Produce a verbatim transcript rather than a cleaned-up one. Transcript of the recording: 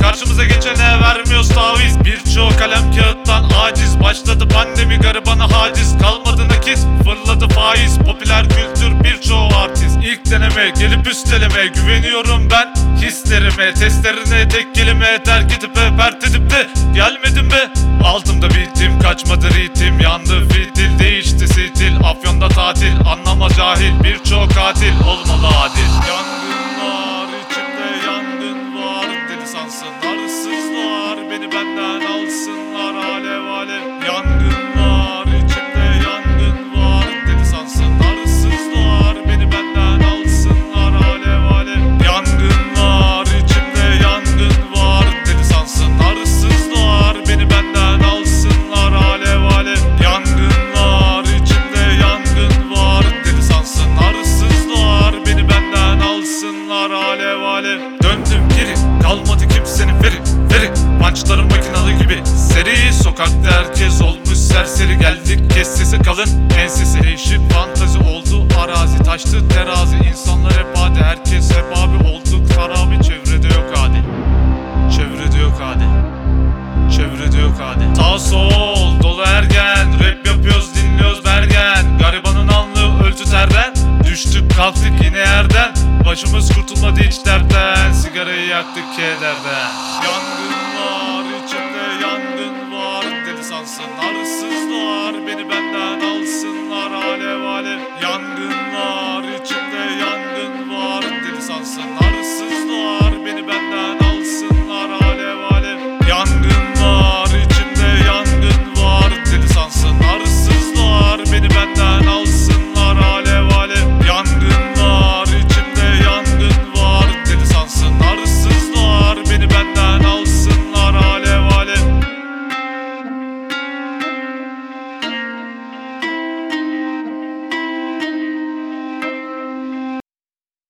Karşımıza geçene vermiyoruz taviz. Birçoğu kalem kağıttan aciz. Başladı pandemi garibana haciz. Kalmadı nakit fırladı faiz. Popüler kültür birçoğu artist. İlk deneme gelip üsteleme. Güveniyorum ben hislerime. Testlerine tek kelime terk edip ve pert edip de gelmedim be. Altımda bitim kaçmadı ritim. Yandı fitil değişti stil. Afyonda tatil anlama cahil. Birçok katil olmalı adil. Yangın var içimde yangın var. Deli sansınlar hırsızlar. Beni benden alsınlar alev alev. Yangın var içimde yangın var. Deli sansınlar hırsızlar. Beni benden alsınlar alev alev. Yangın var içimde yangın var. Deli sansınlar hırsızlar. Beni benden alsınlar alev alev. Yangın var içimde yangın var. Deli sansınlar hırsızlar. Beni benden alsınlar alev alev. Döndüm geri kalmadı kimsenin veri veri. Punchlarım makinalı gibi seri. Sokakta herkes olmuş serseri. Geldik kes sesi kalın ensesi. Değişik fantazi oldu arazi. Taştı terazi insanlar hep hadi. Herkes hep abi olduk harabi.